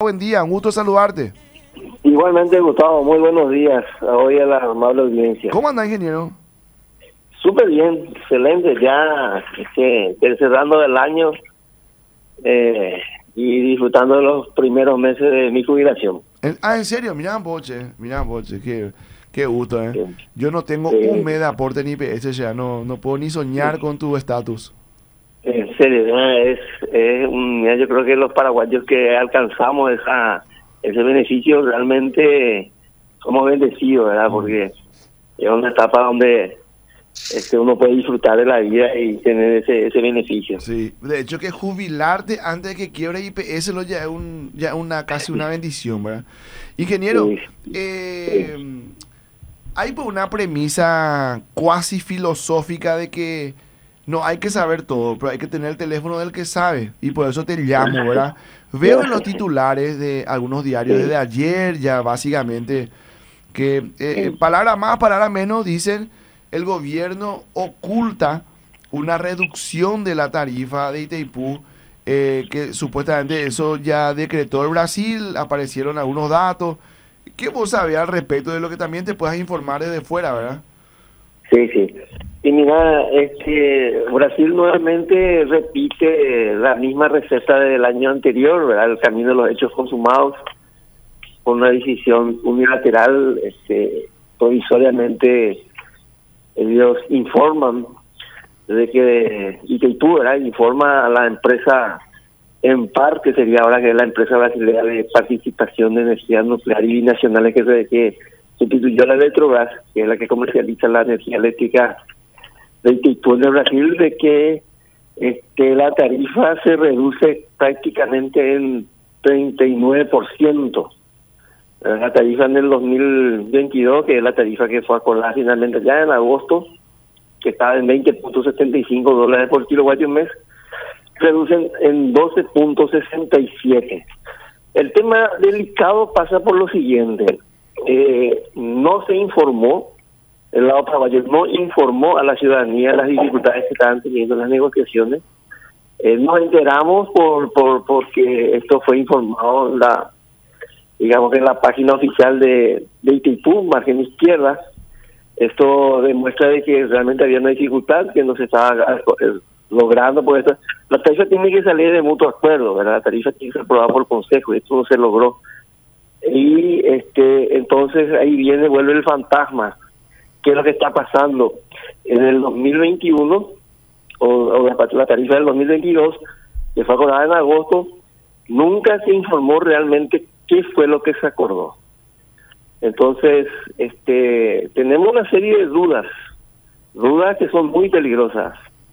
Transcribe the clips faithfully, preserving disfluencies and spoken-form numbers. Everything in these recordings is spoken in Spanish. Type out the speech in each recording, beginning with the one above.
buen día, un gusto saludarte. Igualmente, Gustavo, muy buenos días hoy a la amable audiencia. ¿Cómo anda, ingeniero? Súper bien, excelente, ya este, cerrando el año eh, y disfrutando de los primeros meses de mi jubilación. Ah, ¿en serio? Mirá, Boche, mirá, Boche, qué, qué gusto, ¿eh? Sí. Yo no tengo Sí. un mes de aporte ni I P S ya, no, no puedo ni soñar Sí. con tu estatus. En serio, ¿no? es, es un, mira, yo creo que los paraguayos que alcanzamos esa ese beneficio realmente somos bendecidos, ¿verdad? Porque es una etapa donde este uno puede disfrutar de la vida y tener ese ese beneficio. Sí, de hecho que jubilarte antes de que quiebre I P S lo ya es un, ya una casi una bendición, ¿verdad? Ingeniero, Sí. eh, hay pues una premisa cuasi filosófica de que no hay que saber todo, pero hay que tener el teléfono del que sabe, y por eso te llamo, ¿verdad? Veo en los titulares de algunos diarios Sí. desde ayer ya básicamente que eh, palabra más, palabra menos, dicen el gobierno oculta una reducción de la tarifa de Itaipú, eh, que supuestamente eso ya decretó el Brasil, aparecieron algunos datos. ¿Qué vos sabés al respecto de lo que también te puedas informar desde fuera, verdad? Sí, sí. Y mira, es que Brasil nuevamente repite la misma receta del año anterior, ¿verdad? El camino de los hechos consumados, con una decisión unilateral, este, provisoriamente ellos informan de que Itaipú, ¿verdad? Informa a la empresa EMPAR, que sería ahora que es la empresa brasileña de participación de energías nuclear y binacionales que se que sustituyó a la Electrobras, que es la que comercializa la energía eléctrica de Itaipú en el Brasil, de que este, la tarifa se reduce prácticamente en treinta y nueve por ciento. La tarifa en el dos mil veintidós, que es la tarifa que fue acordada finalmente ya en agosto, que estaba en veinte punto setenta y cinco dólares por kilovatio mes, reducen en doce punto sesenta y siete. El tema delicado pasa por lo siguiente. Eh, no se informó, el lado paraguayo no informó a la ciudadanía las dificultades que estaban teniendo las negociaciones. Eh, nos enteramos por, por porque esto fue informado en la, digamos que en la página oficial de, de Itaipú, margen izquierda. Esto demuestra de que realmente había una dificultad que no se estaba logrando, por esto. La tarifa tiene que salir de mutuo acuerdo, ¿verdad? La tarifa tiene que ser aprobada por el Consejo, y esto no se logró. Y este entonces ahí viene, vuelve el fantasma. ¿Qué es lo que está pasando? En el dos mil veintiuno, o, o la, la tarifa del dos mil veintidós, que fue acordada en agosto, nunca se informó realmente qué fue lo que se acordó. Entonces, este tenemos una serie de dudas, dudas que son muy peligrosas.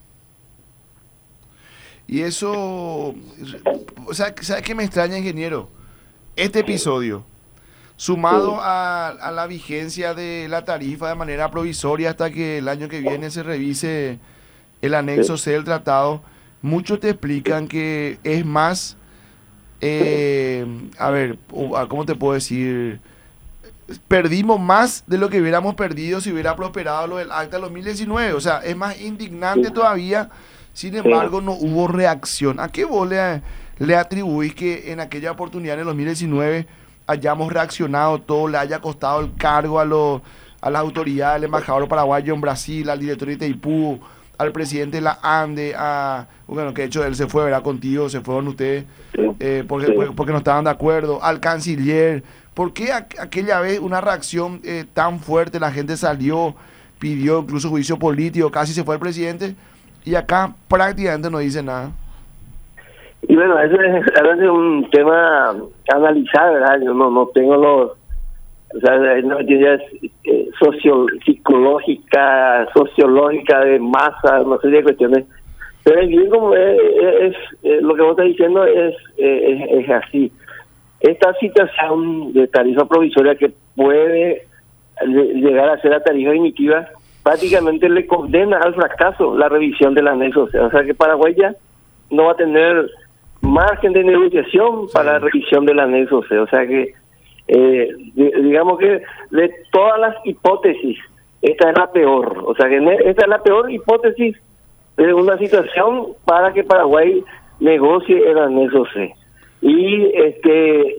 Y eso, o sea, ¿sabes qué me extraña, ingeniero? Este episodio, sumado Sí. a, a la vigencia de la tarifa de manera provisoria hasta que el año que viene se revise el anexo C del tratado, muchos te explican que es más, eh, a ver, ¿cómo te puedo decir? Perdimos más de lo que hubiéramos perdido si hubiera prosperado lo del acta del dos mil diecinueve, o sea, es más indignante Sí. todavía. Sin embargo, no hubo reacción. ¿A qué vos le, le atribuís que en aquella oportunidad, en el dos mil diecinueve, hayamos reaccionado todo, le haya costado el cargo a, los, a las autoridades, al embajador paraguayo en Brasil, al director de Itaipú, al presidente de la ANDE, a, bueno, que de hecho él se fue, ¿verdad? Contigo, se fueron ustedes, eh, porque, Sí. porque no estaban de acuerdo, al canciller? ¿Por qué a, aquella vez una reacción eh, tan fuerte? La gente salió, pidió incluso juicio político, casi se fue el presidente, y acá prácticamente no dice nada. Y bueno, ese es, ese es un tema a analizar, ¿verdad? Yo no, no tengo los, o sea, no tiene eh, socio, psicológica, sociológica de masa, no sé de cuestiones. Pero es bien como es, es, es lo que vos estás diciendo es, es, es así. Esta situación de tarifa provisoria que puede llegar a ser la tarifa definitiva, prácticamente le condena al fracaso la revisión del anexo. O sea que Paraguay ya no va a tener margen de negociación, sí, para la revisión del anexo. O sea que, eh, digamos que de todas las hipótesis, esta es la peor. O sea que esta es la peor hipótesis de una situación para que Paraguay negocie el anexo C. Y este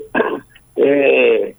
eh,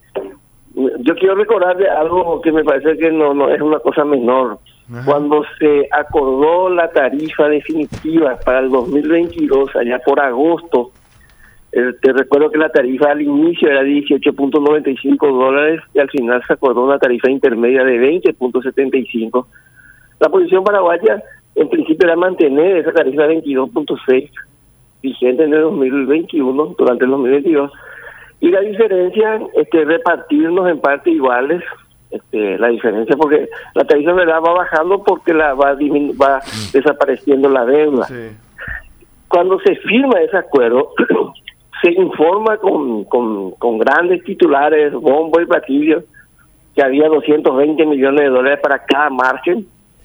yo quiero recordar de algo que me parece que no, no es una cosa menor. Ajá. Cuando se acordó la tarifa definitiva para el dos mil veintidós, allá por agosto, eh, te recuerdo que la tarifa al inicio era dieciocho punto noventa y cinco dólares y al final se acordó una tarifa intermedia de veinte punto setenta y cinco. La posición paraguaya en principio era mantener esa tarifa de veintidós punto seis vigente en el dos mil veintiuno, durante el dos mil veintidós, y la diferencia, este, repartirnos en partes iguales, este, la diferencia porque la tarifa en verdad va bajando porque la va diminu- va mm. desapareciendo la deuda. Sí. Cuando se firma ese acuerdo, se informa con, con, con grandes titulares, bombo y platillo, que había doscientos veinte millones de dólares para cada margen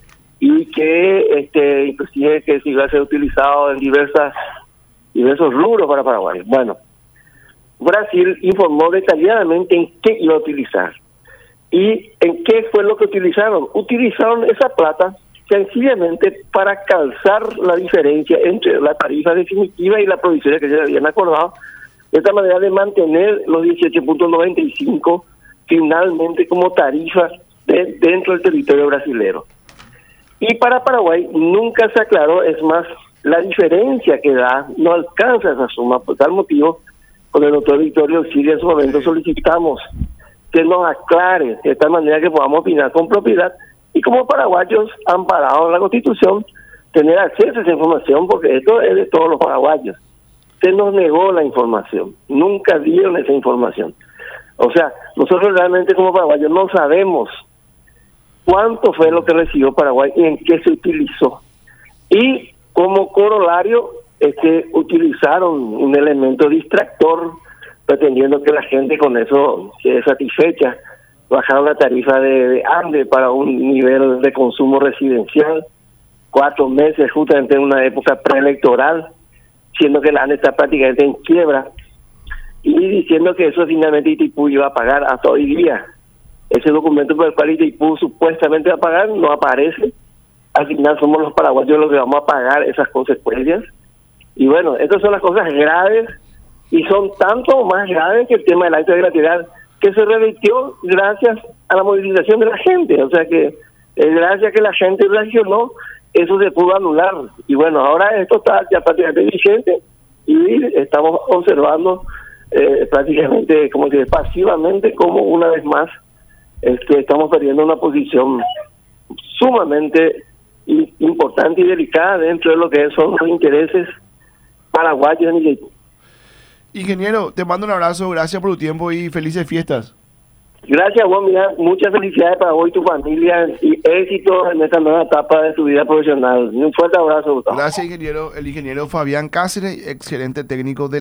y que este inclusive que se iba a ser utilizado en diversas diversos rubros para Paraguay. Bueno, Brasil informó detalladamente en qué iba a utilizar. ¿Y en qué fue lo que utilizaron? Utilizaron esa plata sencillamente para calzar la diferencia entre la tarifa definitiva y la provisoria que ya habían acordado, de esta manera de mantener los dieciocho punto noventa y cinco finalmente como tarifa de, dentro del territorio brasilero. Y para Paraguay nunca se aclaró, es más, la diferencia que da no alcanza esa suma. Por tal motivo, con el doctor Victorio Siria en su momento solicitamos que nos aclare de tal manera que podamos opinar con propiedad y como paraguayos amparados en la Constitución, tener acceso a esa información, porque esto es de todos los paraguayos. Se nos negó la información, nunca dieron esa información. O sea, nosotros realmente como paraguayos no sabemos cuánto fue lo que recibió Paraguay y en qué se utilizó. Y como corolario, este, utilizaron un elemento distractor, pretendiendo que la gente con eso quede satisfecha. Bajaron la tarifa de, de hambre para un nivel de consumo residencial, cuatro meses justamente en una época preelectoral, siendo que la ANDE está prácticamente en quiebra, y diciendo que eso finalmente Itaipú iba a pagar hasta hoy día. Ese documento por el cual Itaipú supuestamente va a pagar no aparece. Al final somos los paraguayos los que vamos a pagar esas consecuencias. Y bueno, estas son las cosas graves y son tanto más graves que el tema del acto de gratuidad, que se revirtió gracias a la movilización de la gente. O sea que eh, gracias a que la gente reaccionó, eso se pudo anular. Y bueno, ahora esto está ya prácticamente vigente y estamos observando eh, prácticamente, como que pasivamente, como una vez más este, estamos perdiendo una posición sumamente y importante y delicada dentro de lo que son los intereses paraguayos. Ingeniero, te mando un abrazo, gracias por tu tiempo y felices fiestas. Gracias, vos, mira, muchas felicidades para vos y tu familia y éxito en esta nueva etapa de tu vida profesional. Un fuerte abrazo, Gustavo. Gracias, ingeniero. El ingeniero Fabián Cáceres, excelente técnico de